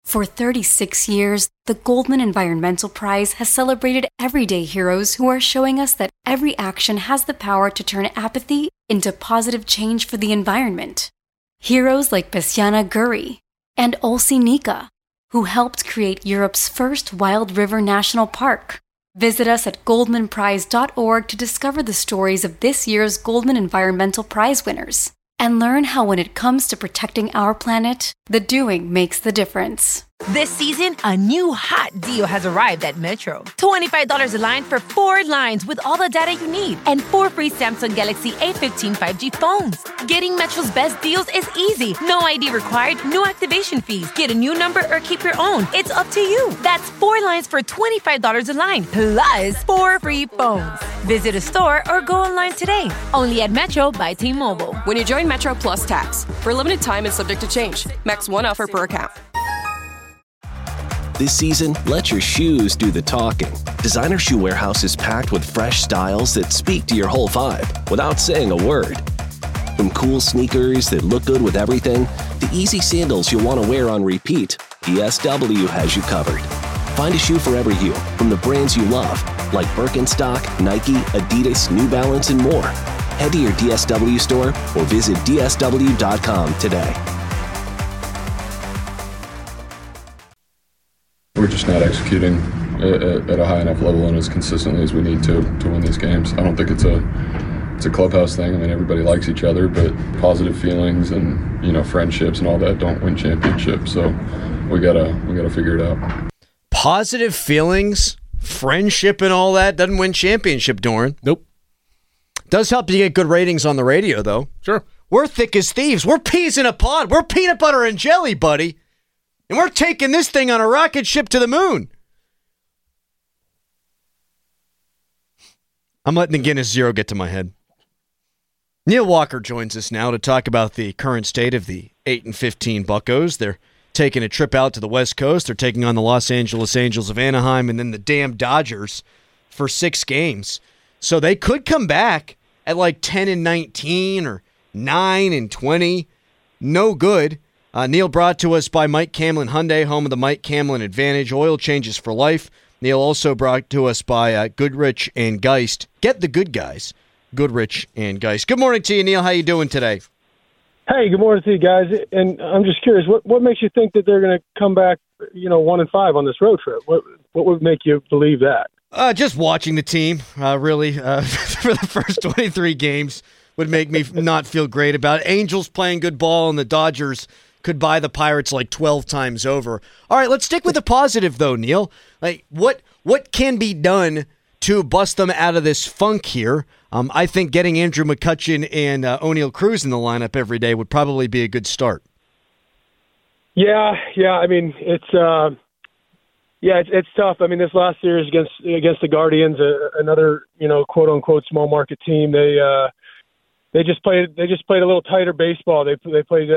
For 36 years, the Goldman Environmental Prize has celebrated everyday heroes who are showing us that every action has the power to turn apathy into positive change for the environment. Heroes like Bessiana Guri and Olsi Nika, who helped create Europe's first wild river national park. Visit us at goldmanprize.org to discover the stories of this year's Goldman Environmental Prize winners and learn how when it comes to protecting our planet, the doing makes the difference. This season, a new hot deal has arrived at Metro. $25 a line for 4 lines with all the data you need and 4 free Samsung Galaxy A15 5G phones. Getting Metro's best deals is easy. No ID required, no activation fees. Get a new number or keep your own. It's up to you. That's 4 lines for $25 a line, plus 4 free phones. Visit a store or go online today. Only at Metro by T-Mobile. When you join Metro Plus Tax, for a limited time and subject to change. Max 1 offer per account. This season, let your shoes do the talking. Designer Shoe Warehouse is packed with fresh styles that speak to your whole vibe without saying a word. From cool sneakers that look good with everything to easy sandals you'll want to wear on repeat, DSW has you covered. Find a shoe for every you from the brands you love, like Birkenstock, Nike, Adidas, New Balance, and more. Head to your DSW store or visit dsw.com today. We're just not executing at a high enough level and as consistently as we need to win these games. I don't think it's a clubhouse thing. I mean, everybody likes each other, but positive feelings and, friendships and all that don't win championships. So we gotta figure it out. Positive feelings, friendship, and all that doesn't win championship, Doran. Nope. Does help you get good ratings on the radio, though. Sure. We're thick as thieves. We're peas in a pod. We're peanut butter and jelly, buddy. And we're taking this thing on a rocket ship to the moon. I'm letting the Guinness Zero get to my head. Neil Walker joins us now to talk about the current state of the 8-15 Buccos. They're taking a trip out to the West Coast. They're taking on the Los Angeles Angels of Anaheim and then the damn Dodgers for 6 games. So they could come back at like 10-19 or 9-20. No good. Neil brought to us by Mike Camlin Hyundai, home of the Mike Camlin Advantage. Oil changes for life. Neil also brought to us by Goodrich and Geist. Get the good guys, Goodrich and Geist. Good morning to you, Neil. How you doing today? Hey, good morning to you guys. And I'm just curious, what makes you think that they're going to come back, 1-5 on this road trip? What would make you believe that? Just watching the team, really, for the first 23 games would make me not feel great about it. Angels playing good ball and the Dodgers could buy the Pirates like 12 times over. All right, let's stick with the positive, though, Neil. Like, what can be done to bust them out of this funk here? I think getting Andrew McCutchen and O'Neill Cruz in the lineup every day would probably be a good start. Yeah. I mean, it's tough. I mean, this last series against the Guardians, another quote unquote small market team, they just played a little tighter baseball. They played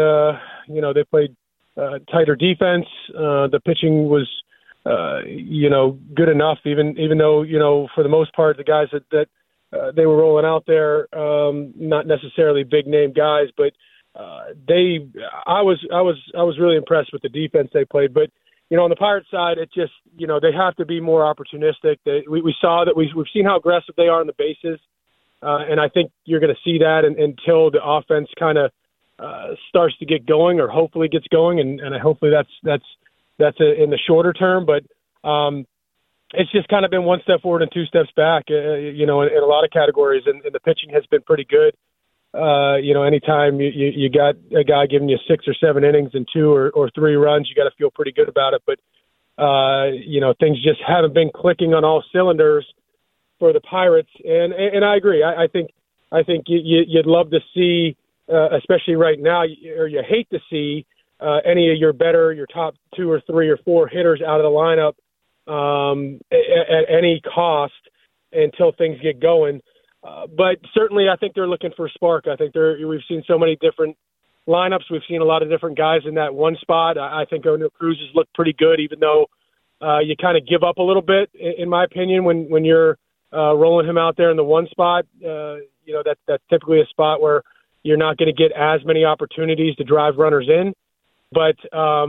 tighter defense. The pitching was good enough, even though for the most part the guys that they were rolling out there, not necessarily big name guys, but I was really impressed with the defense they played. But on the Pirates side, it just they have to be more opportunistic. We saw that we've seen how aggressive they are on the bases. And I think you're going to see that until the offense kind of starts to get going, or hopefully gets going, and hopefully that's in the shorter term. But it's just kind of been one step forward and 2 steps back, in a lot of categories, and the pitching has been pretty good. Anytime you got a guy giving you 6 or 7 innings and 2 or 3 runs, you got to feel pretty good about it. But things just haven't been clicking on all cylinders for the Pirates, and I agree. I think you'd love to see, especially right now, or you hate to see any of your top 2 or 3 or 4 hitters out of the lineup at any cost until things get going. But certainly, I think they're looking for a spark. I think we've seen so many different lineups. We've seen a lot of different guys in that one spot. I think O'Neill Cruz has looked pretty good, even though you kind of give up a little bit, in my opinion, when you're rolling him out there in the one spot. That's typically a spot where you're not going to get as many opportunities to drive runners in. But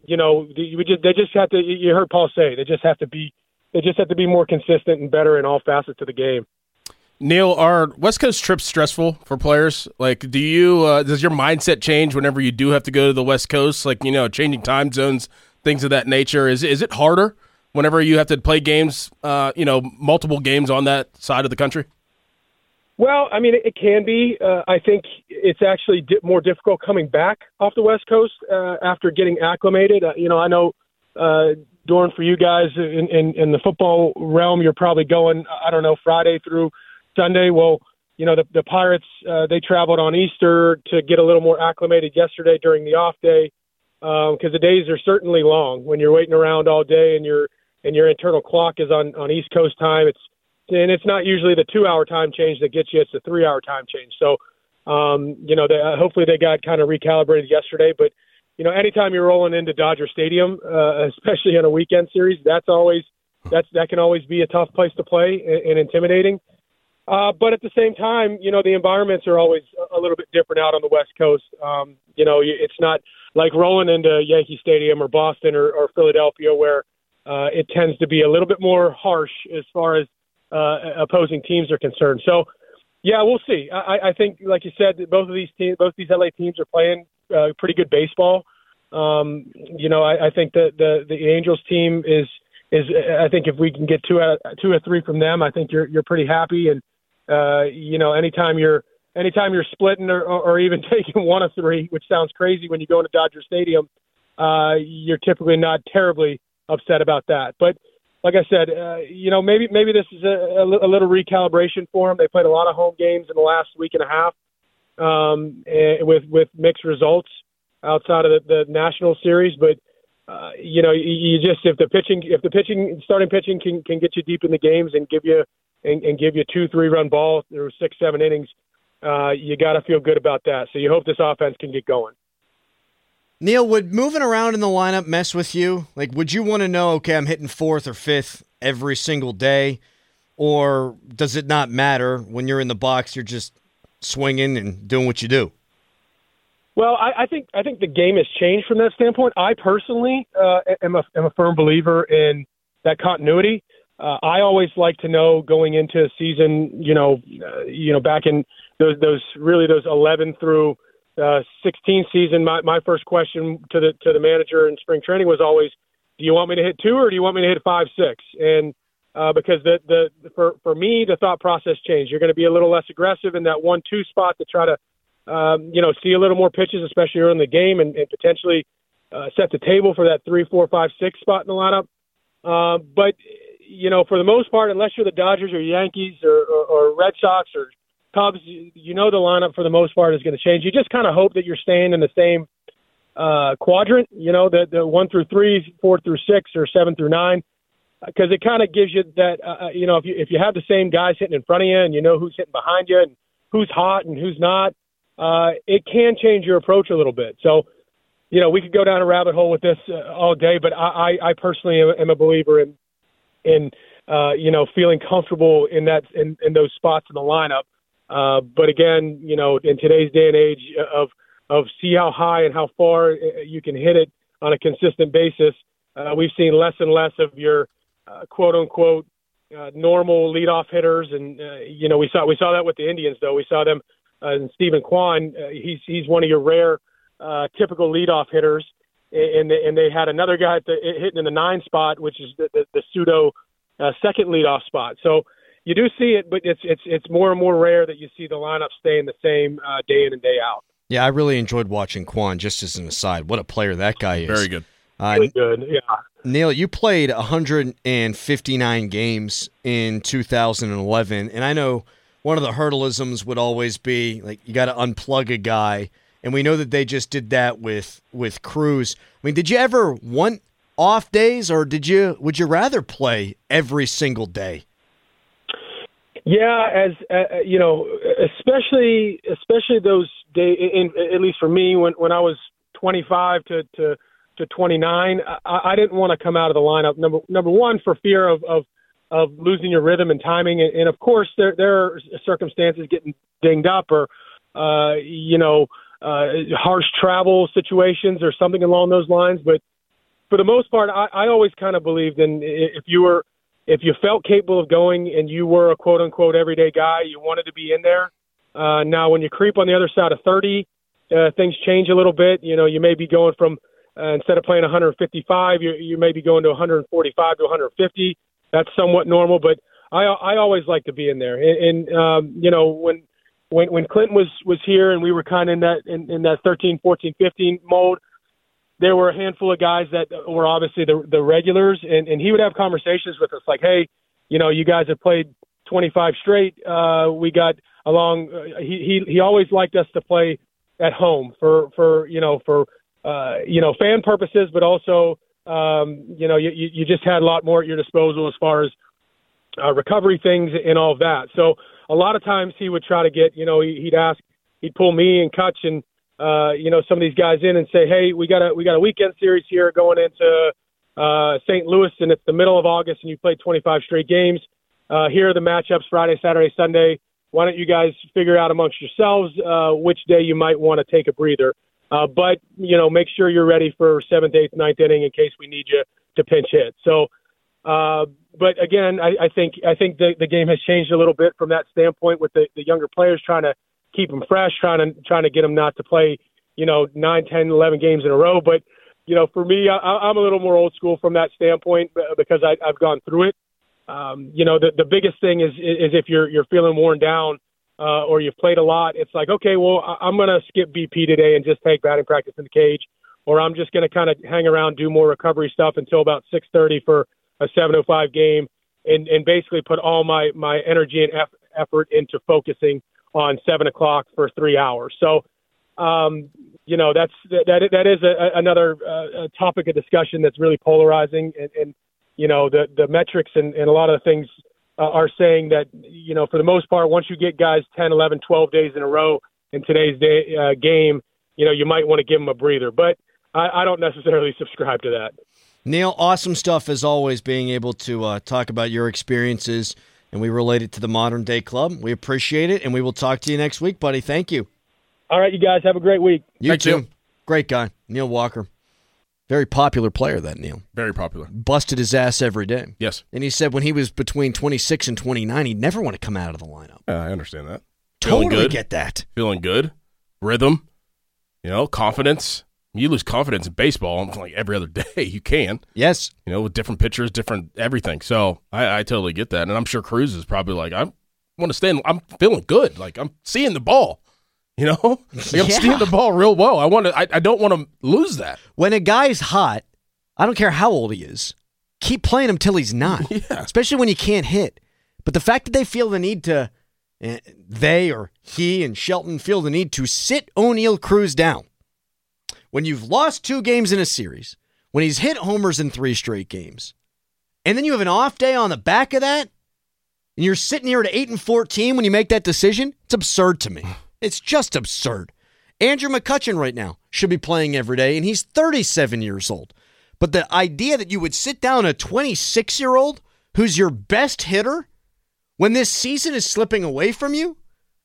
they just have to. You heard Paul say they just have to be more consistent and better in all facets of the game. Neil, are West Coast trips stressful for players? Like, does your mindset change whenever you do have to go to the West Coast? Like, changing time zones, things of that nature. Is it harder whenever you have to play games, multiple games on that side of the country? Well, I mean, it can be. I think it's actually more difficult coming back off the West Coast after getting acclimated. I know, Dorn, for you guys in the football realm, you're probably going, I don't know, Friday through Sunday. Well, the Pirates, they traveled on Easter to get a little more acclimated yesterday during the off day because the days are certainly long when you're waiting around all day and your internal clock is on East Coast time. It's not usually the 2-hour time change that gets you; it's the 3-hour time change. So, hopefully they got kind of recalibrated yesterday. But anytime you're rolling into Dodger Stadium, especially in a weekend series, that can always be a tough place to play and intimidating. But at the same time, the environments are always a little bit different out on the West Coast. It's not like rolling into Yankee Stadium or Boston or Philadelphia where it tends to be a little bit more harsh as far as opposing teams are concerned. So, yeah, we'll see. I think, like you said, both these LA teams are playing pretty good baseball. I think that the Angels team is I think if we can get two or three from them, I think you're pretty happy. And anytime you're splitting or even taking 1 of 3, which sounds crazy when you go into Dodger Stadium, you're typically not terribly upset about that. But like I said, maybe this is a little recalibration for them. They played a lot of home games in the last week and a half with mixed results outside of the National Series. But you just if the starting pitching can get you deep in the games and give you 2-3 run ball through 6-7 innings, you got to feel good about that. So you hope this offense can get going. Neil, would moving around in the lineup mess with you? Like, would you want to know, okay, I'm hitting 4th or 5th every single day, or does it not matter when you're in the box? You're just swinging and doing what you do. Well, I think the game has changed from that standpoint. I personally am a firm believer in that continuity. I always like to know going into a season, back in those 11 through 16 season. My first question to the manager in spring training was always, do you want me to hit 2 or do you want me to hit 5, 6? And because for me, the thought process changed. You're going to be a little less aggressive in that 1-2 spot to try to see a little more pitches, especially early in the game, and potentially set the table for that 3, 4, 5, 6 spot in the lineup. But for the most part, unless you're the Dodgers or Yankees or Red Sox or Cubs, the lineup for the most part is going to change. You just kind of hope that you're staying in the same quadrant, the 1 through 3, 4 through 6, or 7 through 9, because it kind of gives you that, if you have the same guys hitting in front of you and you know who's hitting behind you and who's hot and who's not, it can change your approach a little bit. So, we could go down a rabbit hole with this all day, but I personally am a believer in feeling comfortable in those spots in the lineup. But again, in today's day and age of see how high and how far you can hit it on a consistent basis, we've seen less and less of your quote unquote normal leadoff hitters. And, we saw that with the Indians, though. We saw them and Stephen Kwan, he's one of your rare typical leadoff hitters. And they had another guy hitting in the 9 spot, which is the pseudo second leadoff spot. So you do see it, but it's more and more rare that you see the lineup staying the same day in and day out. Yeah, I really enjoyed watching Kwan, just as an aside. What a player that guy is. Very good. Really good, yeah. Neil, you played 159 games in 2011, and I know one of the hurdleisms would always be, like, you got to unplug a guy, and we know that they just did that with Cruz. I mean, did you ever want off days, or would you rather play every single day? Yeah, as especially those days. At least for me, when I was 25 to 29, I didn't want to come out of the lineup. Number one, for fear of losing your rhythm and timing, and of course there are circumstances, getting dinged up or harsh travel situations or something along those lines. But for the most part, I always kind of believed in if you felt capable of going and you were a quote unquote everyday guy, you wanted to be in there. Now, when you creep on the other side of 30, things change a little bit. You may be going from instead of playing 155, you may be going to 145 to 150. That's somewhat normal, but I always like to be in there. And when Clinton was here and we were kind of in that 13, 14, 15 mode, there were a handful of guys that were obviously the regulars, and he would have conversations with us like, hey, you guys have played 25 straight. We got along. He always liked us to play at home for fan purposes, but also you just had a lot more at your disposal as far as recovery things and all of that. So a lot of times he would try to get, he'd pull me and Kutch and some of these guys in and say, hey, we got a weekend series here going into St. Louis, and it's the middle of August, and you played 25 straight games. Here are the matchups Friday, Saturday, Sunday. Why don't you guys figure out amongst yourselves which day you might want to take a breather? But make sure you're ready for 7th, 8th, 9th inning in case we need you to pinch hit. So, but again, I think the game has changed a little bit from that standpoint with the younger players trying to keep them fresh, trying to get them not to play, 9, 10, 11 games in a row. But, for me, I'm a little more old school from that standpoint because I've gone through it. The biggest thing is if you're feeling worn down or you've played a lot, it's like, okay, well, I'm going to skip BP today and just take batting practice in the cage, or I'm just going to kind of hang around, do more recovery stuff until about 6:30 for a 7:05 game and basically put all my energy and effort into focusing on 7 o'clock for 3 hours. So, that is another topic of discussion that's really polarizing. And the metrics and a lot of the things are saying that, for the most part, once you get guys 10, 11, 12 days in a row in today's game, you might want to give them a breather. But I don't necessarily subscribe to that. Neil, awesome stuff as always, being able to talk about your experiences, and we relate it to the Modern Day Club. We appreciate it, and we will talk to you next week, buddy. Thank you. All right, you guys have a great week. You too. Great guy, Neil Walker. Very popular player, that Neil. Very popular. Busted his ass every day. Yes. And he said when he was between 26 and 29, he'd never want to come out of the lineup. I understand that. Totally get that. Feeling good. Rhythm. Confidence. You lose confidence in baseball like every other day. You can. Yes. With different pitchers, different everything. So I totally get that. And I'm sure Cruz is probably like, I want to stand. I'm feeling good. Like, I'm seeing the ball. I'm seeing the ball real well. I don't want to lose that. When a guy's hot, I don't care how old he is, keep playing him till he's not. Yeah. Especially when you can't hit. But the fact that they feel the need to, they or he and Shelton feel the need to sit O'Neill Cruz down. When you've lost 2 games in a series, when he's hit homers in 3 straight games, and then you have an off day on the back of that, and you're sitting here at 8-14 when you make that decision, it's absurd to me. It's just absurd. Andrew McCutchen right now should be playing every day, and he's 37 years old. But the idea that you would sit down a 26-year-old who's your best hitter when this season is slipping away from you,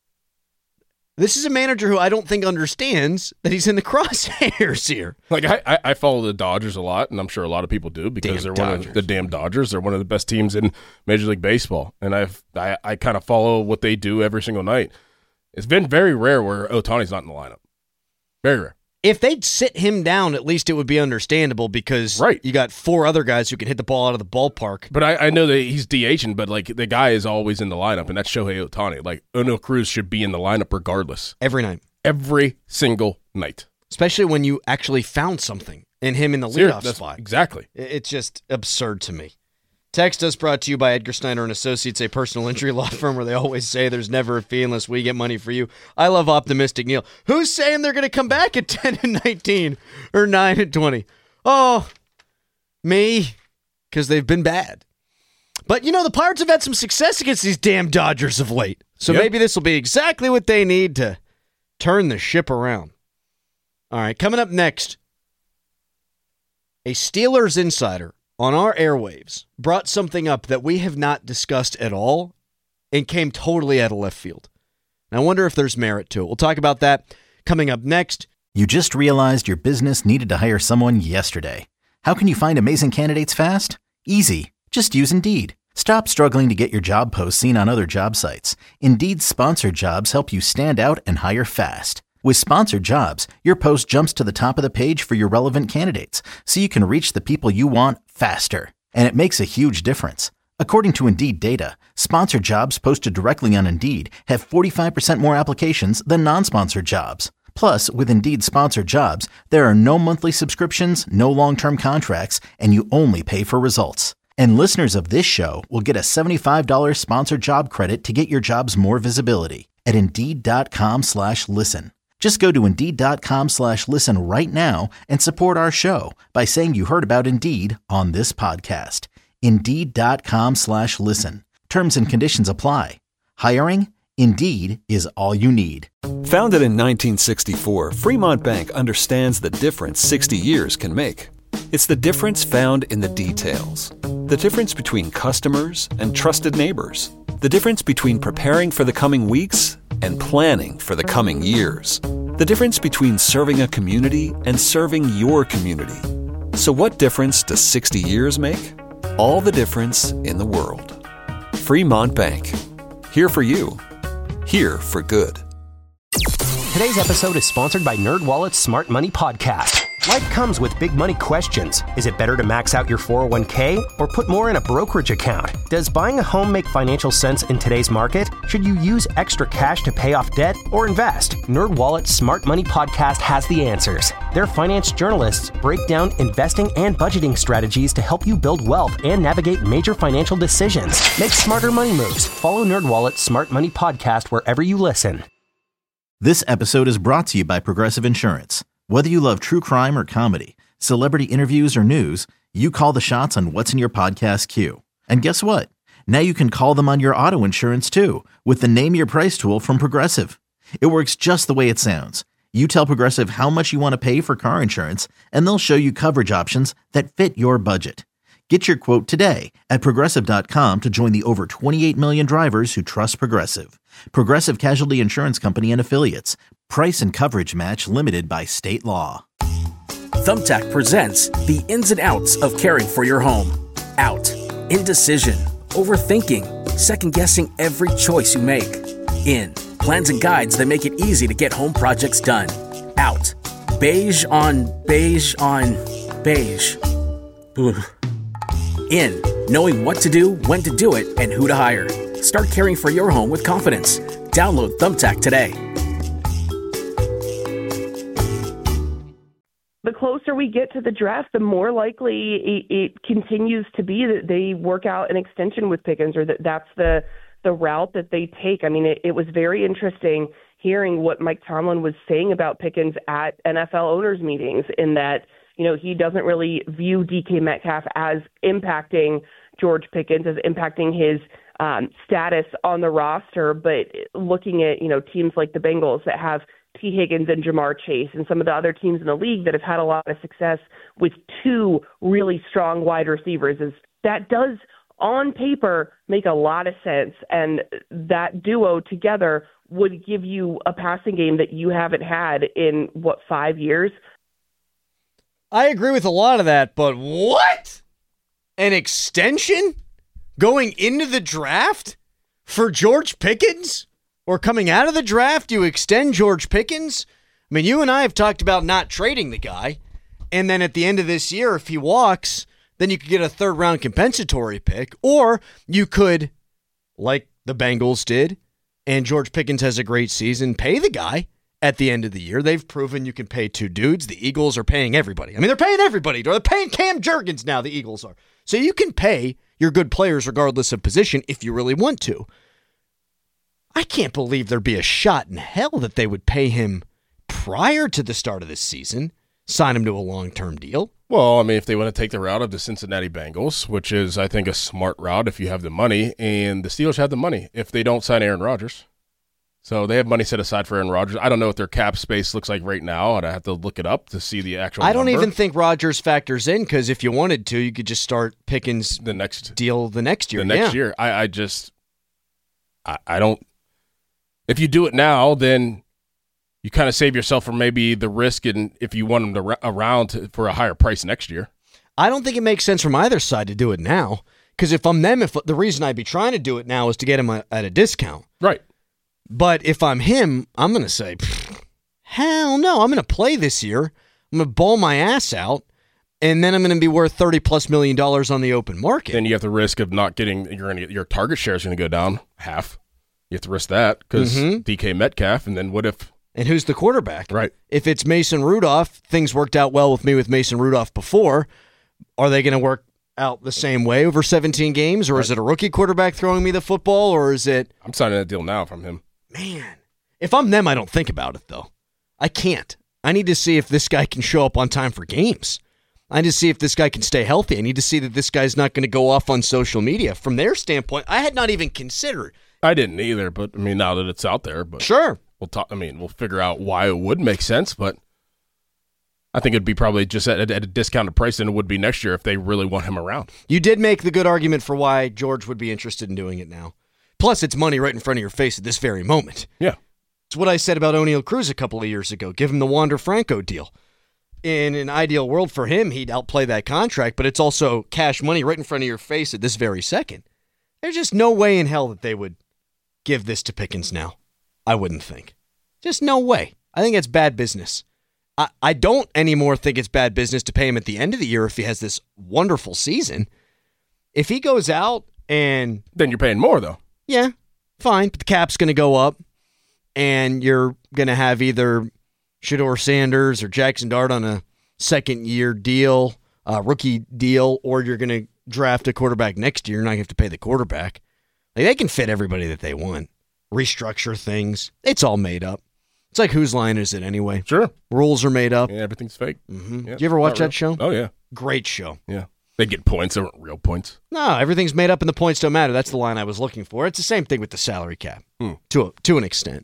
this is a manager who I don't think understands that he's in the crosshairs here. Like, I follow the Dodgers a lot, and I'm sure a lot of people do because they're one of the damn Dodgers. They're one of the best teams in Major League Baseball, and I kind of follow what they do every single night. It's been very rare where Ohtani's not in the lineup. Very rare. If they'd sit him down, at least it would be understandable because you got 4 other guys who can hit the ball out of the ballpark. But I know that he's DHing, but like the guy is always in the lineup, and that's Shohei Ohtani. Like, O'Neill Cruz should be in the lineup regardless. Every night. Every single night. Especially when you actually found something in him in the leadoff spot. Exactly. It's just absurd to me. Text us brought to you by Edgar Snyder & Associates, a personal injury law firm where they always say there's never a fee unless we get money for you. I love optimistic Neil. Who's saying they're going to come back at 10-19 or 9-20? Oh, me, because they've been bad. But, the Pirates have had some success against these damn Dodgers of late. So maybe this will be exactly what they need to turn the ship around. All right, coming up next, a Steelers insider on our airwaves brought something up that we have not discussed at all and came totally out of left field. And I wonder if there's merit to it. We'll talk about that coming up next. You just realized your business needed to hire someone yesterday. How can you find amazing candidates fast? Easy. Just use Indeed. Stop struggling to get your job posts seen on other job sites. Indeed's sponsored jobs help you stand out and hire fast. With sponsored jobs, your post jumps to the top of the page for your relevant candidates, so you can reach the people you want faster. And it makes a huge difference. According to Indeed data, sponsored jobs posted directly on Indeed have 45% more applications than non-sponsored jobs. Plus, with Indeed sponsored jobs, there are no monthly subscriptions, no long-term contracts, and you only pay for results. And listeners of this show will get a $75 sponsored job credit to get your jobs more visibility at Indeed.com/listen. Just go to Indeed.com/listen right now and support our show by saying you heard about Indeed on this podcast. Indeed.com/listen. Terms and conditions apply. Hiring? Indeed is all you need. Founded in 1964, Fremont Bank understands the difference 60 years can make. It's the difference found in the details. The difference between customers and trusted neighbors. The difference between preparing for the coming weeks and planning for the coming years. The difference between serving a community and serving your community. So what difference does 60 years make? All the difference in the world. Fremont Bank. Here for you. Here for good. Today's episode is sponsored by NerdWallet's Smart Money Podcast. Life comes with big money questions. Is it better to max out your 401k or put more in a brokerage account? Does buying a home make financial sense in today's market? Should you use extra cash to pay off debt or invest? NerdWallet's Smart Money Podcast has the answers. Their finance journalists break down investing and budgeting strategies to help you build wealth and navigate major financial decisions. Make smarter money moves. Follow NerdWallet's Smart Money Podcast wherever you listen. This episode is brought to you by Progressive Insurance. Whether you love true crime or comedy, celebrity interviews or news, you call the shots on what's in your podcast queue. And guess what? Now you can call them on your auto insurance too with the Name Your Price tool from Progressive. It works just the way it sounds. You tell Progressive how much you want to pay for car insurance, and they'll show you coverage options that fit your budget. Get your quote today at Progressive.com to join the over 28 million drivers who trust Progressive. Progressive Casualty Insurance Company and Affiliates. Price and coverage match limited by state law. Thumbtack presents the ins and outs of caring for your home. Out. Indecision. Overthinking. Second-guessing every choice you make. In. Plans and guides that make it easy to get home projects done. Out. Beige on beige on beige. Ugh. In. Knowing what to do, when to do it, and who to hire. Start caring for your home with confidence. Download Thumbtack today. The closer we get to the draft, the more likely it continues to be that they work out an extension with Pickens, or that's the route that they take. I mean, it was very interesting hearing what Mike Tomlin was saying about Pickens at NFL owners meetings, in that, you know, he doesn't really view DK Metcalf as impacting George Pickens, as impacting his status on the roster, but looking at, you know, teams like the Bengals that have T. Higgins and Jamar Chase, and some of the other teams in the league that have had a lot of success with two really strong wide receivers, is that does on paper make a lot of sense. And that duo together would give you a passing game that you haven't had in 5 years. I agree with a lot of that, but what? An extension going into the draft for George Pickens? Or coming out of the draft, you extend George Pickens? I mean, you and I have talked about not trading the guy, and then at the end of this year, if he walks, then you could get a third-round compensatory pick, or you could, like the Bengals did, and George Pickens has a great season, pay the guy at the end of the year. They've proven you can pay two dudes. The Eagles are paying everybody. I mean, they're paying everybody. They're paying Cam Jurgens now, the Eagles are. So you can pay your good players regardless of position if you really want to. I can't believe there'd be a shot in hell that they would pay him prior to the start of this season, sign him to a long-term deal. Well, I mean, if they want to take the route of the Cincinnati Bengals, which is, I think, a smart route if you have the money, and the Steelers have the money if they don't sign Aaron Rodgers. So they have money set aside for Aaron Rodgers. I don't know what their cap space looks like right now, and I have to look it up to see the actual I don't number. even think Rodgers factors in, because if you wanted to, you could just start Pickens the next deal the next year. The next year. I don't. If you do it now, then you kind of save yourself from maybe the risk, and if you want them to around for a higher price next year. I don't think it makes sense from either side to do it now. Because if I'm them, if the reason I'd be trying to do it now is to get him at a discount. Right. But if I'm him, I'm going to say, hell no, I'm going to play this year. I'm going to ball my ass out, and then I'm going to be worth $30+ million on the open market. Then you have the risk of not getting your target share is going to go down half. You have to risk that because DK Metcalf, and then what if? And who's the quarterback? Right. If it's Mason Rudolph, things worked out well with me with Mason Rudolph before. Are they going to work out the same way over 17 games, or is it a rookie quarterback throwing me the football, or is it? I'm signing that deal now from him. Man, if I'm them, I don't think about it, though. I can't. I need to see if this guy can show up on time for games. I need to see if this guy can stay healthy. I need to see that this guy's not going to go off on social media. From their standpoint, I had not even considered. I didn't either, but I mean, now that it's out there, but sure, we'll talk. I mean, we'll figure out why it would make sense, but I think it'd be probably just at a discounted price than it would be next year if they really want him around. You did make the good argument for why George would be interested in doing it now. Plus, it's money right in front of your face at this very moment. Yeah. It's what I said about O'Neal Cruz a couple of years ago. Give him the Wander Franco deal. In an ideal world for him, he'd outplay that contract, but it's also cash money right in front of your face at this very second. There's just no way in hell that they would give this to Pickens now. I wouldn't think. Just no way. I think it's bad business. I don't anymore think it's bad business to pay him at the end of the year if he has this wonderful season. If he goes out and... Then you're paying more, though. Yeah, fine. But the cap's going to go up, and you're going to have either Shedeur Sanders or Jackson Dart on a second-year deal, rookie deal, or you're going to draft a quarterback next year. You're not going to have to pay the quarterback. Like, they can fit everybody that they want. Restructure things. It's all made up. It's like, whose line is it anyway? Sure. Rules are made up. Yeah, everything's fake. Mm-hmm. Yeah, Did you ever watch that show? Oh, yeah. Great show. Yeah. They get points. They weren't real points. No, everything's made up and the points don't matter. That's the line I was looking for. It's the same thing with the salary cap to an extent.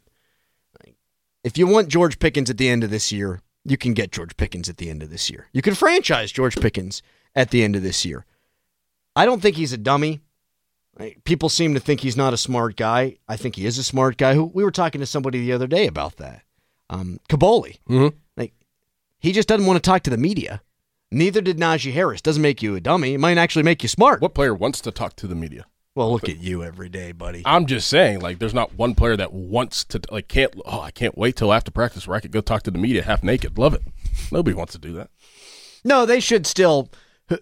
If you want George Pickens at the end of this year, you can get George Pickens at the end of this year. You can franchise George Pickens at the end of this year. I don't think he's a dummy. People seem to think he's not a smart guy. I think he is a smart guy. We were talking to somebody the other day about that. Kaboli. Mm-hmm. He just doesn't want to talk to the media. Neither did Najee Harris. Doesn't make you a dummy. It might actually make you smart. What player wants to talk to the media? Well, look at you every day, buddy. I'm just saying, there's not one player that wants to, I can't wait till after practice where I could go talk to the media half naked. Love it. Nobody wants to do that. No, they should still have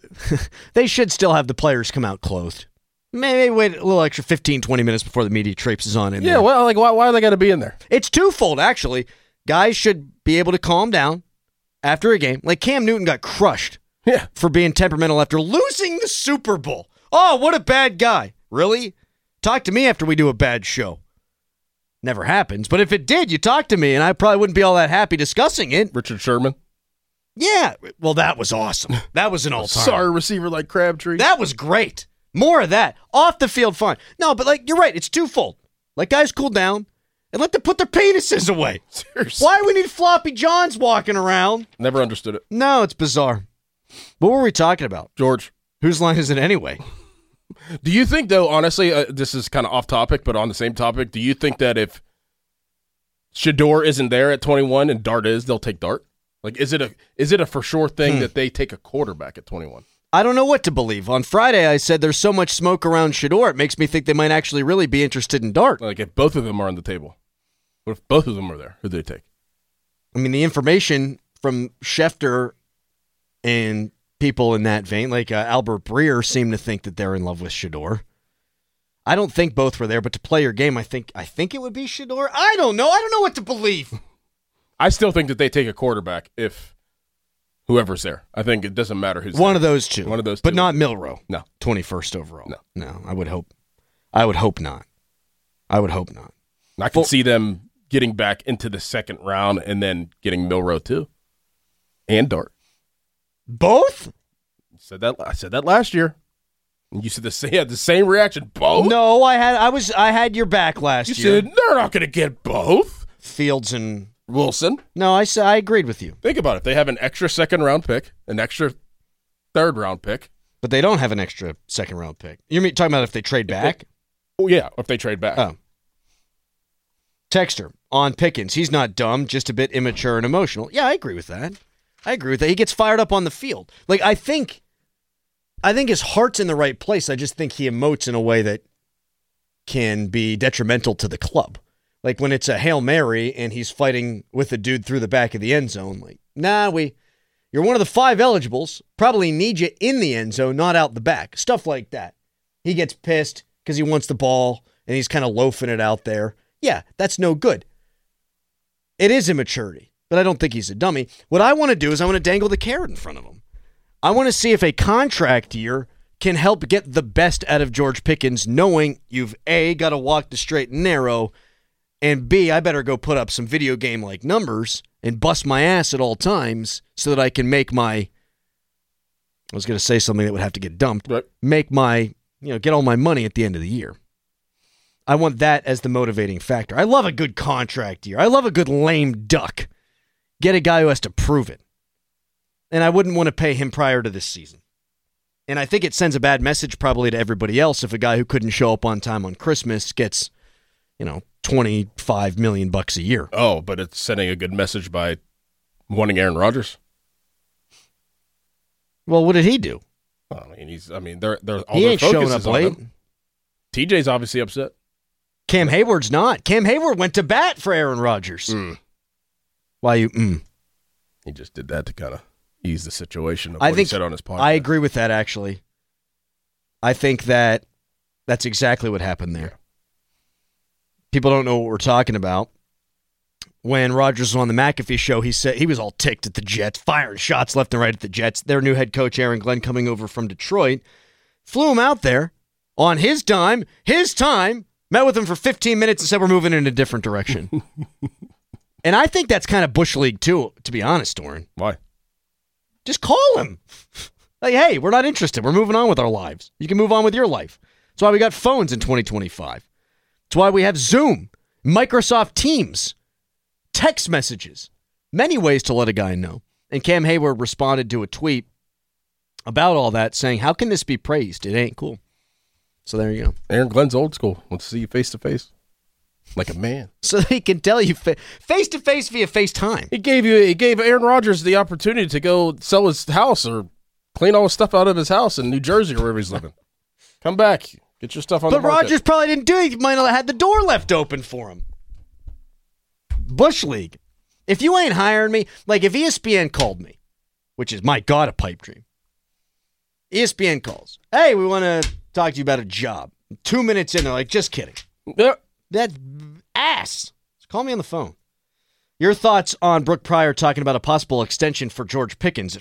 the players come out clothed. Maybe wait a little extra 15, 20 minutes before the media traipses on in there. Yeah, well, why do they got to be in there? It's twofold, actually. Guys should be able to calm down after a game. Like Cam Newton got crushed for being temperamental after losing the Super Bowl. Oh, what a bad guy. Really? Talk to me after we do a bad show. Never happens. But if it did, you talk to me, and I probably wouldn't be all that happy discussing it. Richard Sherman? Yeah. Well, that was awesome. That was an all-time. Sorry, receiver like Crabtree. That was great. More of that. Off the field, fine. No, but you're right. It's twofold. Let guys cool down and let them put their penises away. Seriously. Why do we need floppy Johns walking around? Never understood it. No, it's bizarre. What were we talking about? George. Whose line is it anyway? Do you think, though, honestly, this is kind of off topic, but on the same topic, do you think that if Shedeur isn't there at 21 and Dart is, they'll take Dart? Is it a for sure thing that they take a quarterback at 21? I don't know what to believe. On Friday, I said there's so much smoke around Shedeur, it makes me think they might actually really be interested in Dart. If both of them are on the table. What if both of them are there? Who do they take? I mean, the information from Schefter and people in that vein, Albert Breer, seem to think that they're in love with Shedeur. I don't think both were there, but to play your game, I think it would be Shedeur. I don't know. I don't know what to believe. I still think that they take a quarterback if whoever's there. I think it doesn't matter who's one there. of those two. One of those two. But not Milroe. No. 21st overall. No. I would hope not. I can see them getting back into the second round and then getting Milroe too. And Dart. Both? I said that last year. And you said the same reaction. Both? No, I had your back last year. You said they're not going to get both. Fields and Wilson. No, I agreed with you. Think about it. They have an extra second round pick, an extra third round pick. But they don't have an extra second round pick. You're talking about if they trade back? If they trade back. Oh. Texter on Pickens. He's not dumb, just a bit immature and emotional. Yeah, I agree with that. He gets fired up on the field. I think I think his heart's in the right place. I just think he emotes in a way that can be detrimental to the club. Like when it's a Hail Mary and he's fighting with a dude through the back of the end zone. Like, you're one of the 5 eligibles. Probably need you in the end zone, not out the back. Stuff like that. He gets pissed because he wants the ball and he's kind of loafing it out there. Yeah, that's no good. It is immaturity, but I don't think he's a dummy. What I want to do is I want to dangle the carrot in front of him. I want to see if a contract year can help get the best out of George Pickens, knowing you've A, got to walk the straight and narrow, and B, I better go put up some video game-like numbers and bust my ass at all times so that I can make my, I was going to say something that would have to get dumped, right. Make my, get all my money at the end of the year. I want that as the motivating factor. I love a good contract year. I love a good lame duck. Get a guy who has to prove it. And I wouldn't want to pay him prior to this season. And I think it sends a bad message probably to everybody else if a guy who couldn't show up on time on Christmas gets, $25 million a year. Oh, but it's sending a good message by wanting Aaron Rodgers. Well, what did he do? They're all he their ain't focus showing up is on late. him. TJ's obviously upset. Cam Hayward's not. Cam Hayward went to bat for Aaron Rodgers. Why you? He just did that to kind of ease the situation of what he said on his podcast. I agree with that, actually. I think that's exactly what happened there. People don't know what we're talking about. When Rodgers was on the McAfee show, he said he was all ticked at the Jets, firing shots left and right at the Jets. Their new head coach, Aaron Glenn, coming over from Detroit, flew him out there on his dime, his time, met with him for 15 minutes and said we're moving in a different direction. And I think that's kind of Bush League, too, to be honest, Doran. Why? Just call him. Like, hey, we're not interested. We're moving on with our lives. You can move on with your life. That's why we got phones in 2025. That's why we have Zoom, Microsoft Teams, text messages. Many ways to let a guy know. And Cam Hayward responded to a tweet about all that saying, how can this be praised? It ain't cool. So there you go. Aaron Glenn's old school. Wants to see you face to face. Like a man. So he can tell you face to face via FaceTime. He gave Aaron Rodgers the opportunity to go sell his house or clean all his stuff out of his house in New Jersey or wherever he's living. Come back. Get your stuff on the market. But Rodgers probably didn't do it. He might have had the door left open for him. Bush League. If you ain't hiring me, like if ESPN called me, which is, my God, a pipe dream. ESPN calls. Hey, we want to talk to you about a job. 2 minutes in, they're like, just kidding. That's ass. Just call me on the phone. Your thoughts on Brooke Pryor talking about a possible extension for George Pickens at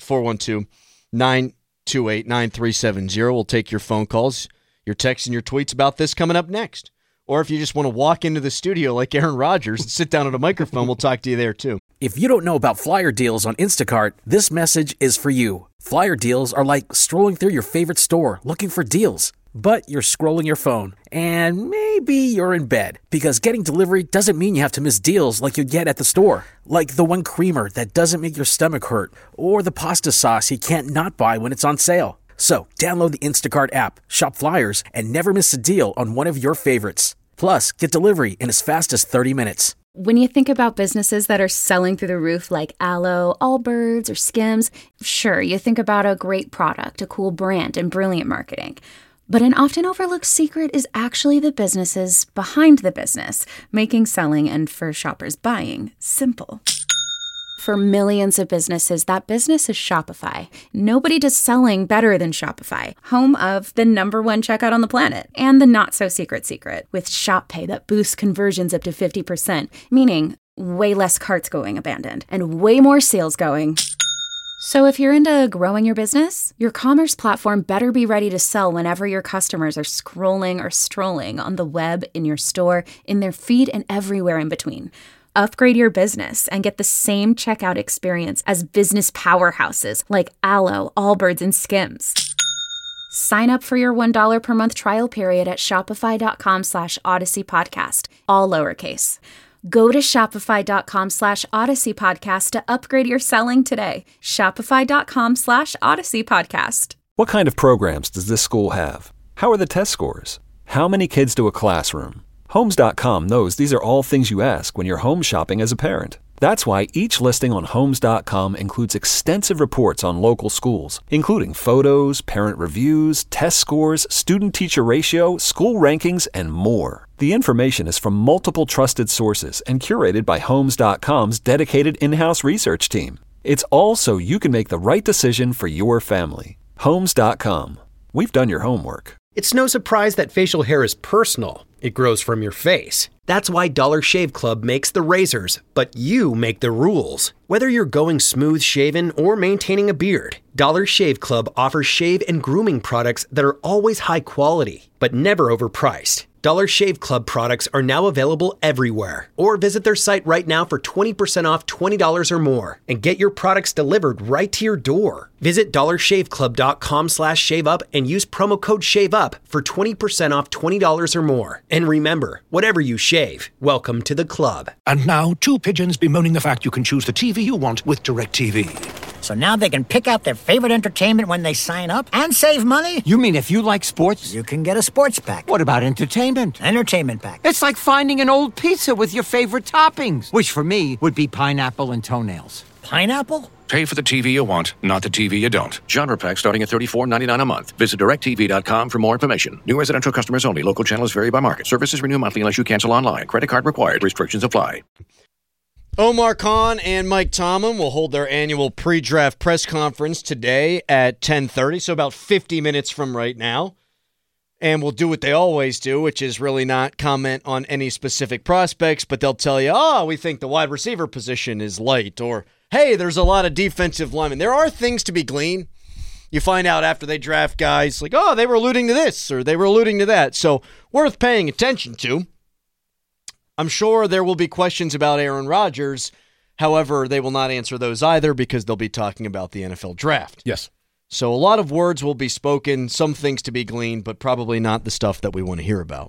412-928-9370. We'll take your phone calls, your texts, and your tweets about this coming up next. Or if you just want to walk into the studio like Aaron Rodgers and sit down at a microphone, we'll talk to you there too. If you don't know about Flyer deals on Instacart, this message is for you. Flyer deals are like strolling through your favorite store looking for deals. But you're scrolling your phone, and maybe you're in bed, because getting delivery doesn't mean you have to miss deals like you'd get at the store. Like the one creamer that doesn't make your stomach hurt, or the pasta sauce you can't not buy when it's on sale. So download the Instacart app, shop Flyers, and never miss a deal on one of your favorites. Plus, get delivery in as fast as 30 minutes. When you think about businesses that are selling through the roof like Aloe, Allbirds, or Skims, sure, you think about a great product, a cool brand, and brilliant marketing. But an often overlooked secret is actually the businesses behind the business, making selling and, for shoppers, buying simple. For millions of businesses, that business is Shopify. Nobody does selling better than Shopify, home of the #1 checkout on the planet, and the not-so-secret secret, with Shop Pay that boosts conversions up to 50%, meaning way less carts going abandoned, and way more sales going. So if you're into growing your business, your commerce platform better be ready to sell whenever your customers are scrolling or strolling on the web, in your store, in their feed, and everywhere in between. Upgrade your business and get the same checkout experience as business powerhouses like Aloe, Allbirds, and Skims. Sign up for your $1 per month trial period at shopify.com/Odyssey Podcast, all lowercase. Go to shopify.com/Odyssey Podcast to upgrade your selling today. Shopify.com/Odyssey Podcast. What kind of programs does this school have? How are the test scores? How many kids do a classroom? Homes.com knows these are all things you ask when you're home shopping as a parent. That's why each listing on Homes.com includes extensive reports on local schools, including photos, parent reviews, test scores, student-teacher ratio, school rankings, and more. The information is from multiple trusted sources and curated by Homes.com's dedicated in-house research team. It's all so you can make the right decision for your family. Homes.com. We've done your homework. It's no surprise that facial hair is personal. It grows from your face. That's why Dollar Shave Club makes the razors, but you make the rules. Whether you're going smooth shaven or maintaining a beard, Dollar Shave Club offers shave and grooming products that are always high quality, but never overpriced. Dollar Shave Club products are now available everywhere. Or visit their site right now for 20% off $20 or more and get your products delivered right to your door. Visit dollarshaveclub.com/shaveup and use promo code SHAVEUP for 20% off $20 or more. And remember, whatever you shave, welcome to the club. And now, two pigeons bemoaning the fact you can choose the TV you want with DirecTV. So now they can pick out their favorite entertainment when they sign up and save money? You mean if you like sports? You can get a sports pack. What about entertainment? Entertainment pack. It's like finding an old pizza with your favorite toppings, which for me would be pineapple and toenails. Pineapple? Pay for the TV you want, not the TV you don't. Genre pack starting at $34.99 a month. Visit DirecTV.com for more information. New residential customers only. Local channels vary by market. Services renew monthly unless you cancel online. Credit card required. Restrictions apply. Omar Khan and Mike Tomlin will hold their annual pre-draft press conference today at 10:30, so about 50 minutes from right now. And we'll do what they always do, which is really not comment on any specific prospects, but they'll tell you, we think the wide receiver position is light, or, hey, there's a lot of defensive linemen. There are things to be gleaned. You find out after they draft guys like, they were alluding to this, or they were alluding to that. So worth paying attention to. I'm sure there will be questions about Aaron Rodgers. However, they will not answer those either because they'll be talking about the NFL draft. Yes. So a lot of words will be spoken, some things to be gleaned, but probably not the stuff that we want to hear about.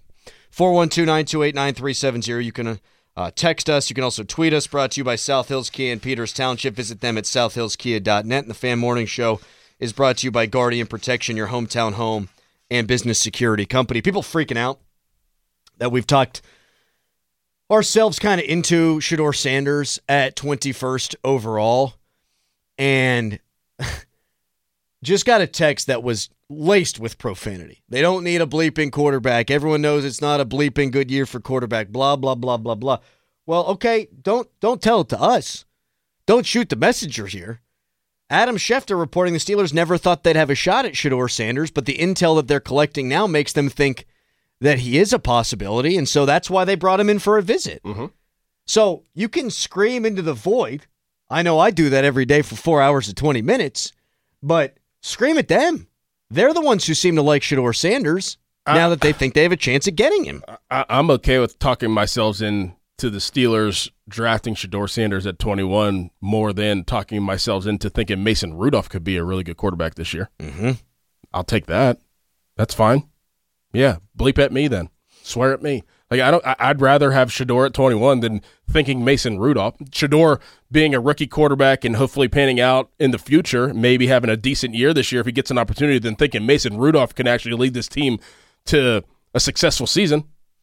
412-928-9370. You can text us. You can also tweet us. Brought to you by South Hills Kia in Peters Township. Visit them at southhillskia.net. And the Fan Morning Show is brought to you by Guardian Protection, your hometown home and business security company. People freaking out that we've talked ourselves kind of into Shedeur Sanders at 21st overall, and just got a text that was laced with profanity. They don't need a bleeping quarterback. Everyone knows it's not a bleeping good year for quarterback, blah, blah, blah, blah, blah. Well, okay, don't tell it to us. Don't shoot the messenger here. Adam Schefter reporting the Steelers never thought they'd have a shot at Shedeur Sanders, but the intel that they're collecting now makes them think that he is a possibility, and so that's why they brought him in for a visit. Mm-hmm. So you can scream into the void. I know I do that every day for 4 hours and 20 minutes, but scream at them. They're the ones who seem to like Shedeur Sanders now that they think they have a chance at getting him. I'm okay with talking myself into the Steelers drafting Shedeur Sanders at 21 more than talking myself into thinking Mason Rudolph could be a really good quarterback this year. Mm-hmm. I'll take that. That's fine. Yeah, bleep at me then. Swear at me. I'd rather have Shedeur at 21 than thinking Mason Rudolph. Shedeur being a rookie quarterback and hopefully panning out in the future, maybe having a decent year this year if he gets an opportunity, than thinking Mason Rudolph can actually lead this team to a successful season.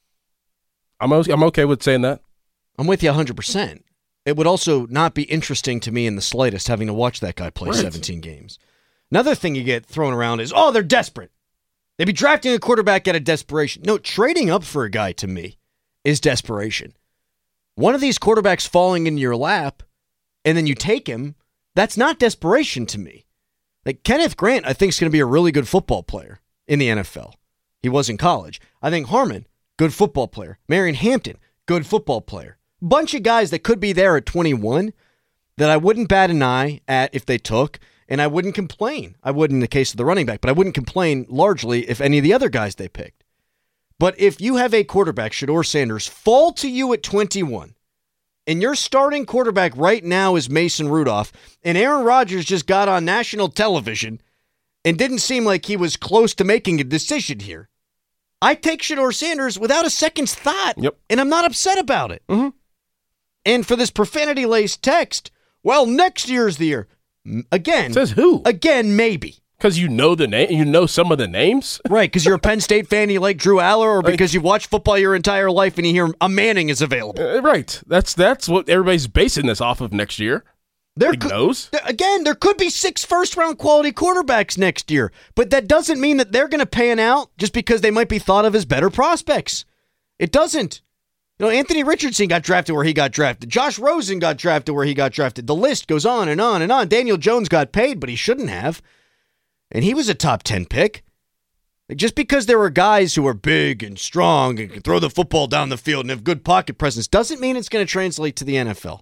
I'm okay with saying that. I'm with you 100%. It would also not be interesting to me in the slightest having to watch that guy play 17 games. Another thing you get thrown around is, they're desperate. They'd be drafting a quarterback out of desperation. No, trading up for a guy to me is desperation. One of these quarterbacks falling in your lap and then you take him, that's not desperation to me. Like Kenneth Grant, I think, is going to be a really good football player in the NFL. He was in college. I think Harmon, good football player. Marion Hampton, good football player. Bunch of guys that could be there at 21 that I wouldn't bat an eye at if they took. And I wouldn't complain. I would in the case of the running back, but I wouldn't complain largely if any of the other guys they picked. But if you have a quarterback, Shedeur Sanders, fall to you at 21, and your starting quarterback right now is Mason Rudolph, and Aaron Rodgers just got on national television and didn't seem like he was close to making a decision here, I take Shedeur Sanders without a second's thought, and I'm not upset about it. Mm-hmm. And for this profanity-laced text, next year's the year. Again. Says who? Again, maybe. Because you know the name, you know some of the names, right? Because you're a Penn State fan, you like Drew Aller, or because you've watched football your entire life and you hear a Manning is available. Right. That's what everybody's basing this off of next year. There could be 6 first-round quality quarterbacks next year, but that doesn't mean that they're going to pan out just because they might be thought of as better prospects. It doesn't. Anthony Richardson got drafted where he got drafted. Josh Rosen got drafted where he got drafted. The list goes on and on and on. Daniel Jones got paid, but he shouldn't have. And he was a top 10 pick. Just because there were guys who are big and strong and can throw the football down the field and have good pocket presence doesn't mean it's going to translate to the NFL.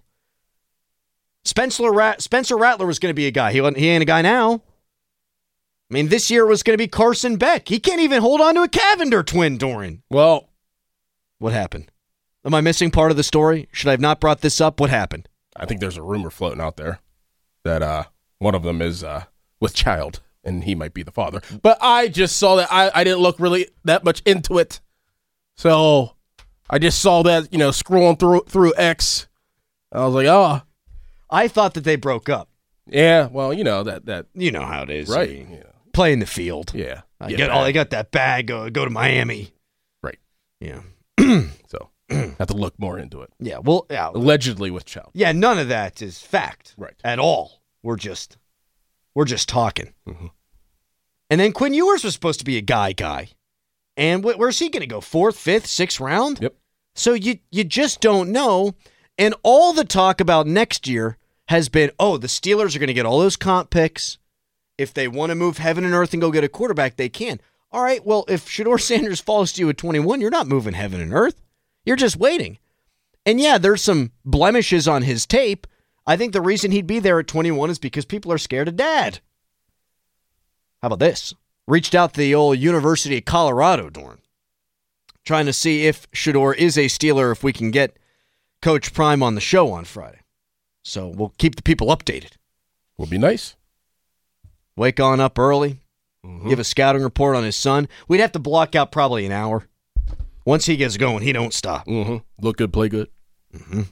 Spencer Rattler was going to be a guy. He ain't a guy now. I mean, this year was going to be Carson Beck. He can't even hold on to a Cavender twin, Doran. Well, what happened? Am I missing part of the story? Should I have not brought this up? What happened? I think there's a rumor floating out there that one of them is with child, and he might be the father. But I just saw that. I didn't look really that much into it. So I just saw that, scrolling through X. I was like, oh. I thought that they broke up. Yeah, well, that you know how it is, right? I mean, play in the field. Yeah, I got that bag. Go to Miami. Right. Yeah. So have to look more into it. Yeah. Well, yeah. Allegedly with child. Yeah. None of that is fact. Right. At all. We're just talking. Mm-hmm. And then Quinn Ewers was supposed to be a guy, and where's he going to go? 4th, 5th, 6th round? Yep. So you just don't know. And all the talk about next year has been, the Steelers are going to get all those comp picks. If they want to move heaven and earth and go get a quarterback, they can. All right, well, if Shedeur Sanders falls to you at 21, you're not moving heaven and earth. You're just waiting. And yeah, there's some blemishes on his tape. I think the reason he'd be there at 21 is because people are scared of dad. How about this? Reached out to the old University of Colorado, Dorn. Trying to see if Shedeur is a Steeler, if we can get Coach Prime on the show on Friday. So we'll keep the people updated. Will be nice. Wake on up early. Mm-hmm. Give a scouting report on his son. We'd have to block out probably an hour. Once he gets going, he don't stop. Mm-hmm. Look good, play good. Mm-hmm.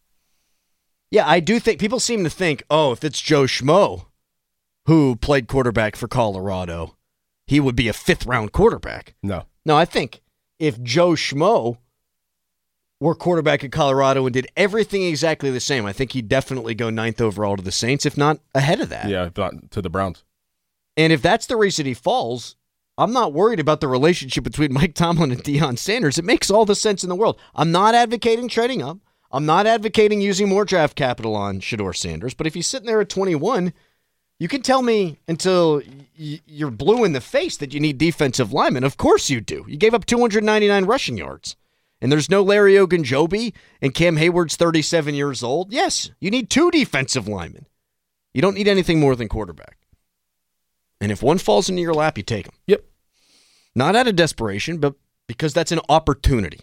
Yeah, I do think people seem to think, if it's Joe Schmo who played quarterback for Colorado, he would be a 5th-round quarterback. No, I think if Joe Schmo were quarterback at Colorado and did everything exactly the same, I think he'd definitely go 9th overall to the Saints, if not ahead of that. Yeah, if not to the Browns. And if that's the reason he falls, I'm not worried about the relationship between Mike Tomlin and Deion Sanders. It makes all the sense in the world. I'm not advocating trading up. I'm not advocating using more draft capital on Shedeur Sanders. But if he's sitting there at 21, you can tell me until you're blue in the face that you need defensive linemen. Of course you do. You gave up 299 rushing yards. And there's no Larry Ogunjobi, and Cam Hayward's 37 years old. Yes, you need 2 defensive linemen. You don't need anything more than quarterback. And if one falls into your lap, you take him. Yep. Not out of desperation, but because that's an opportunity.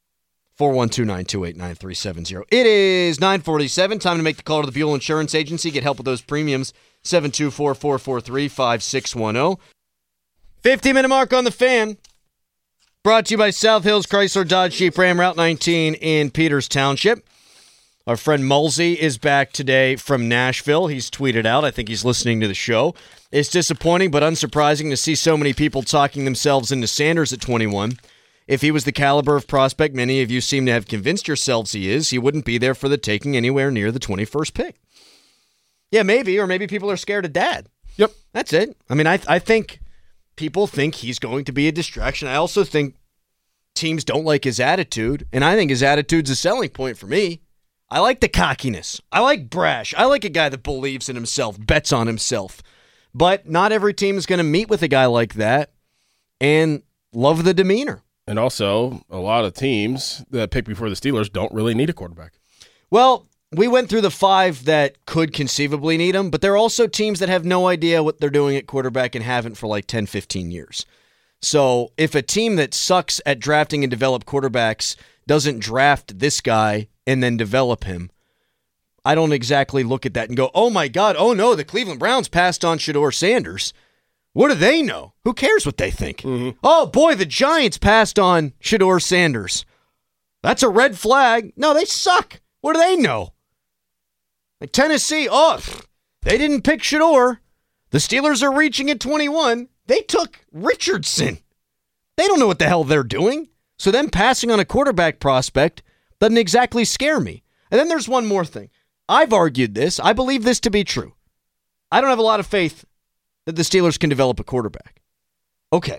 412-928-9370. It is 9:47. Time to make the call to the Buell Insurance Agency. Get help with those premiums. 724-443-5610. 50-minute mark on the Fan. Brought to you by South Hills Chrysler Dodge Jeep Ram, Route 19 in Peters Township. Our friend Mulsey is back today from Nashville. He's tweeted out, I think he's listening to the show. It's disappointing but unsurprising to see so many people talking themselves into Sanders at 21. If he was the caliber of prospect many of you seem to have convinced yourselves he is, he wouldn't be there for the taking anywhere near the 21st pick. Yeah, maybe, or maybe people are scared of dad. Yep. That's it. I mean, I think people think he's going to be a distraction. I also think teams don't like his attitude, and I think his attitude's a selling point for me. I like the cockiness. I like brash. I like a guy that believes in himself, bets on himself. But not every team is going to meet with a guy like that and love the demeanor. And also, a lot of teams that pick before the Steelers don't really need a quarterback. Well, we went through the 5 that could conceivably need him, but there are also teams that have no idea what they're doing at quarterback and haven't for like 10, 15 years. So if a team that sucks at drafting and develop quarterbacks doesn't draft this guy and then develop him, I don't exactly look at that and go, oh my God, oh no, the Cleveland Browns passed on Shedeur Sanders. What do they know? Who cares what they think? Mm-hmm. Oh boy, the Giants passed on Shedeur Sanders. That's a red flag. No, they suck. What do they know? Like Tennessee, they didn't pick Shedeur. The Steelers are reaching at 21. They took Richardson. They don't know what the hell they're doing. So them passing on a quarterback prospect doesn't exactly scare me. And then there's one more thing. I've argued this. I believe this to be true. I don't have a lot of faith that the Steelers can develop a quarterback. Okay.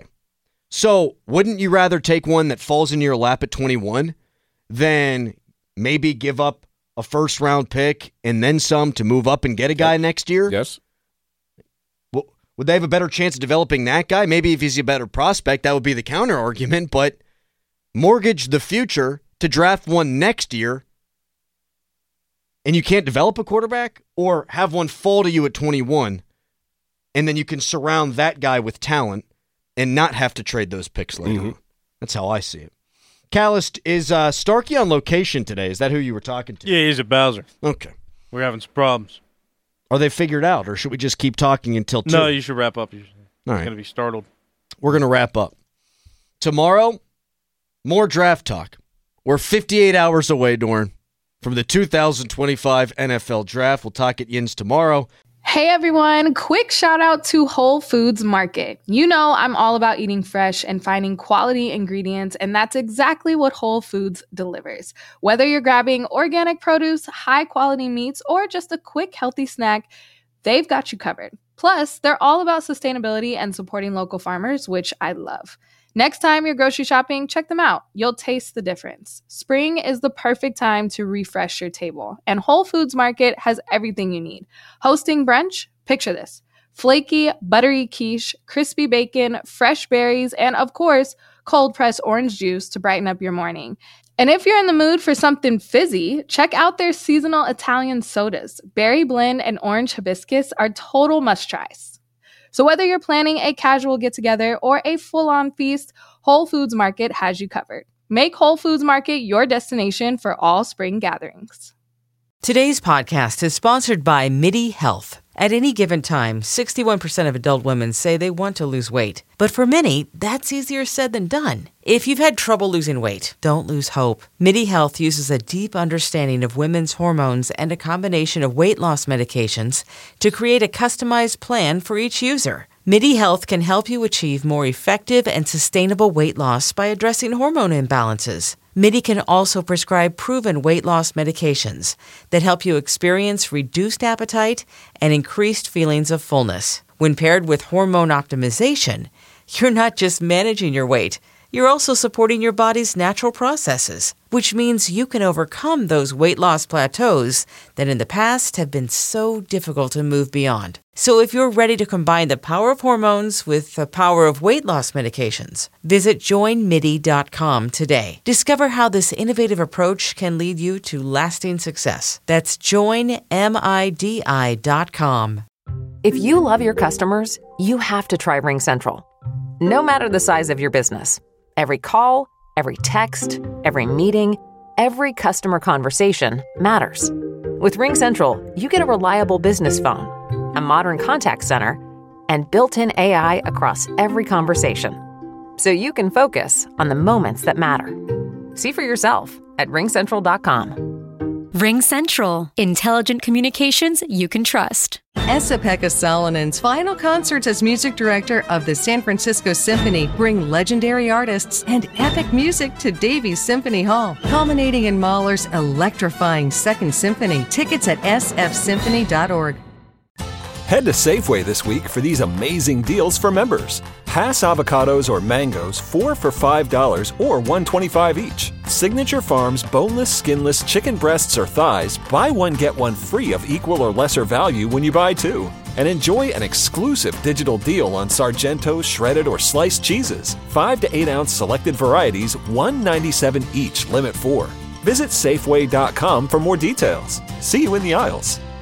So wouldn't you rather take one that falls into your lap at 21 than maybe give up a first-round pick and then some to move up and get a guy next year? Yes. Well, would they have a better chance of developing that guy? Maybe if he's a better prospect, that would be the counter-argument, but mortgage the future to draft one next year and you can't develop a quarterback, or have one fall to you at 21 and then you can surround that guy with talent and not have to trade those picks later on. That's how I see it. Callist, is Starkey on location today? Is that who you were talking to? Yeah, he's at Bowser. Okay. We're having some problems. Are they figured out, or should we just keep talking until 2? No, you should wrap up. You're right. going to be startled. We're going to wrap up. Tomorrow, more draft talk. We're 58 hours away, Dorn, from the 2025 NFL Draft. We'll talk at Yins tomorrow. Hey everyone, quick shout out to Whole Foods Market. You know I'm all about eating fresh and finding quality ingredients, and that's exactly what Whole Foods delivers. Whether you're grabbing organic produce, high quality meats, or just a quick healthy snack, they've got you covered. Plus, they're all about sustainability and supporting local farmers, which I love. Next time you're grocery shopping, check them out. You'll taste the difference. Spring is the perfect time to refresh your table, and Whole Foods Market has everything you need. Hosting brunch? Picture this. Flaky, buttery quiche, crispy bacon, fresh berries, and of course, cold-pressed orange juice to brighten up your morning. And if you're in the mood for something fizzy, check out their seasonal Italian sodas. Berry blend and orange hibiscus are total must-tries. So whether you're planning a casual get-together or a full-on feast, Whole Foods Market has you covered. Make Whole Foods Market your destination for all spring gatherings. Today's podcast is sponsored by MIDI Health. At any given time, 61% of adult women say they want to lose weight. But for many, that's easier said than done. If you've had trouble losing weight, don't lose hope. MIDI Health uses a deep understanding of women's hormones and a combination of weight loss medications to create a customized plan for each user. MIDI Health can help you achieve more effective and sustainable weight loss by addressing hormone imbalances. MIDI can also prescribe proven weight loss medications that help you experience reduced appetite and increased feelings of fullness. When paired with hormone optimization, you're not just managing your weight, you're also supporting your body's natural processes, which means you can overcome those weight loss plateaus that in the past have been so difficult to move beyond. So if you're ready to combine the power of hormones with the power of weight loss medications, visit joinmidi.com today. Discover how this innovative approach can lead you to lasting success. That's joinmidi.com. If you love your customers, you have to try RingCentral. No matter the size of your business, every call, every text, every meeting, every customer conversation matters. With RingCentral, you get a reliable business phone, a modern contact center, and built-in AI across every conversation. So you can focus on the moments that matter. See for yourself at ringcentral.com. RingCentral. Intelligent communications you can trust. Esa-Pekka Salonen's final concerts as music director of the San Francisco Symphony bring legendary artists and epic music to Davies Symphony Hall, culminating in Mahler's electrifying Second Symphony. Tickets at sfsymphony.org. Head to Safeway this week for these amazing deals for members. Hass avocados or mangoes, 4 for $5 or $1.25 each. Signature Farms boneless, skinless chicken breasts or thighs, buy one get one free of equal or lesser value when you buy 2. And enjoy an exclusive digital deal on Sargento shredded or sliced cheeses. 5 to 8 ounce selected varieties, $1.97 each, limit 4. Visit Safeway.com for more details. See you in the aisles.